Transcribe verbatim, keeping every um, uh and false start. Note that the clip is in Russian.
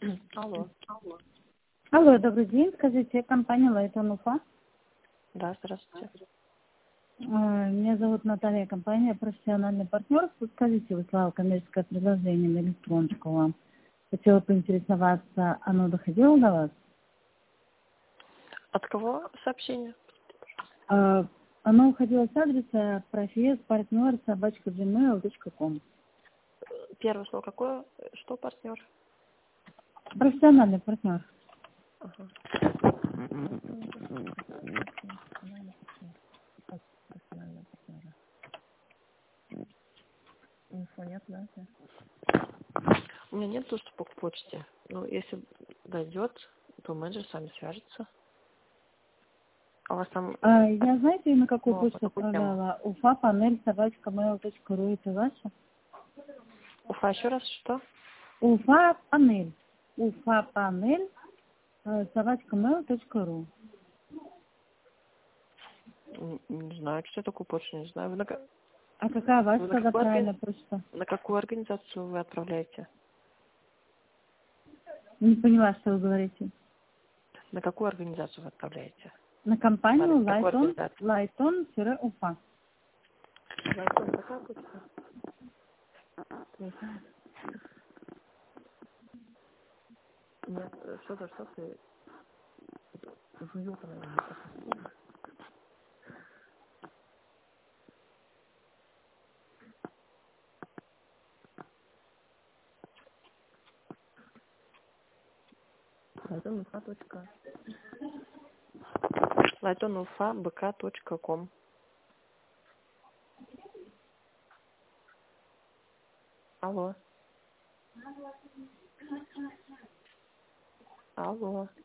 Алло. Алло, добрый день. Скажите, компания Лайтон Уфа. Да, здравствуйте. Э, Меня зовут Наталья, компания «Профессиональный партнер». Скажите, выслала коммерческое предложение на электронку вам. Хотела поинтересоваться, оно доходило до вас? От кого сообщение? Э, Оно уходило с адреса профессиональный собачка джимейл точка ком. Первое слово какое? Что партнер? Профессиональный партнер. Ага. Инфо нет, да? У меня нет доступа к почте. Ну, если дойдет, то менеджер с вами свяжется. А у вас там А я знаете, на какую ну, на почту какую тему? отправляла? Уфа, панель, собачка, mail точка ру. Это ваша? Уфа, еще раз, что? Уфа, панель. Уфа, панель, э, собачка mail точка ру. Не, не знаю, что такое почту, не знаю. Вы на, ка- А какая ваша вы на тогда какую, правильная органи- почта? на какую организацию вы отправляете? Не поняла, что вы говорите. На какую организацию вы отправляете? На В адрес компанию какой Лайтон, организации? Лайтон-Уфа. Лайтон, какая почта? Нет, э, что за что ты жуёка, наверное. Лайтонуфа точка лайтонуфа бк точка ком. Алло. Алло.